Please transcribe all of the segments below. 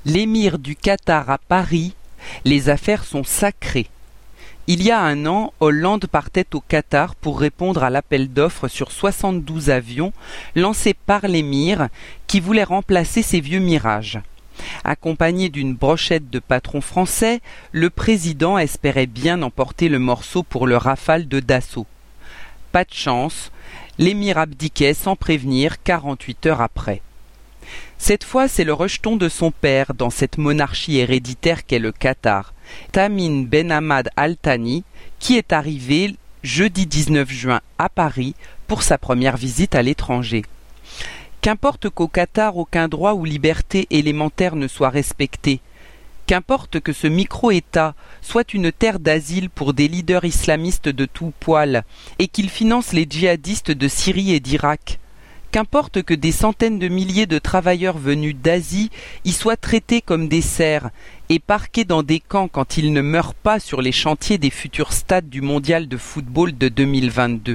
L'émir du Qatar à Paris, les affaires sont sacrées. Il y a un an, Hollande partait au Qatar pour répondre à l'appel d'offres sur 72 avions lancés par l'émir qui voulait remplacer ses vieux Mirages. Accompagné d'une brochette de patrons français, le président espérait bien emporter le morceau pour le Rafale de Dassault. Pas de chance, l'émir abdiquait sans prévenir 48 heures après. Cette fois, c'est le rejeton de son père dans cette monarchie héréditaire qu'est le Qatar, Tamim Ben Hamad Al Thani, qui est arrivé jeudi 19 juin à Paris pour sa première visite à l'étranger. Qu'importe qu'au Qatar aucun droit ou liberté élémentaire ne soit respecté, qu'importe que ce micro-État soit une terre d'asile pour des leaders islamistes de tout poil et qu'il finance les djihadistes de Syrie et d'Irak, qu'importe que des centaines de milliers de travailleurs venus d'Asie y soient traités comme des serfs et parqués dans des camps quand ils ne meurent pas sur les chantiers des futurs stades du mondial de football de 2022.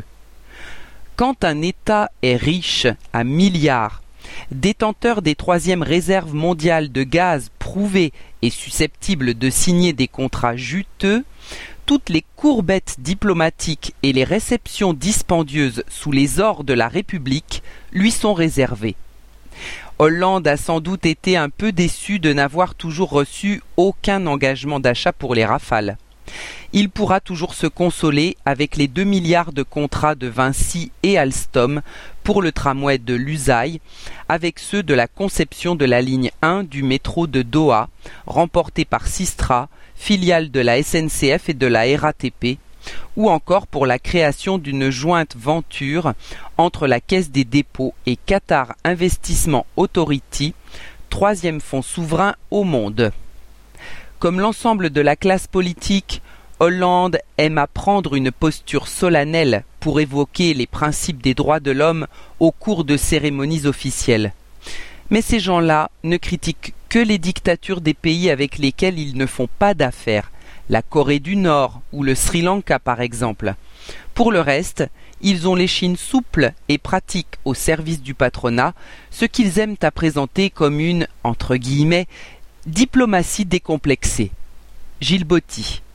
Quand un État est riche à milliards, détenteur des troisièmes réserves mondiales de gaz prouvées et susceptible de signer des contrats juteux, toutes les courbettes diplomatiques et les réceptions dispendieuses sous les ors de la République lui sont réservées. Hollande a sans doute été un peu déçu de n'avoir toujours reçu aucun engagement d'achat pour les Rafales. Il pourra toujours se consoler avec les 2 milliards de contrats de Vinci et Alstom pour le tramway de Lusail, avec ceux de la conception de la ligne 1 du métro de Doha, remportés par Systra, filiale de la SNCF et de la RATP, ou encore pour la création d'une jointe venture entre la Caisse des dépôts et Qatar Investment Authority, troisième fonds souverain au monde. Comme l'ensemble de la classe politique, Hollande aime à prendre une posture solennelle pour évoquer les principes des droits de l'homme au cours de cérémonies officielles. Mais ces gens-là ne critiquent que les dictatures des pays avec lesquels ils ne font pas d'affaires, la Corée du Nord ou le Sri Lanka par exemple. Pour le reste, ils ont l'échine souple et pratique au service du patronat, ce qu'ils aiment à présenter comme une, entre guillemets, diplomatie décomplexée. Gilles Botti.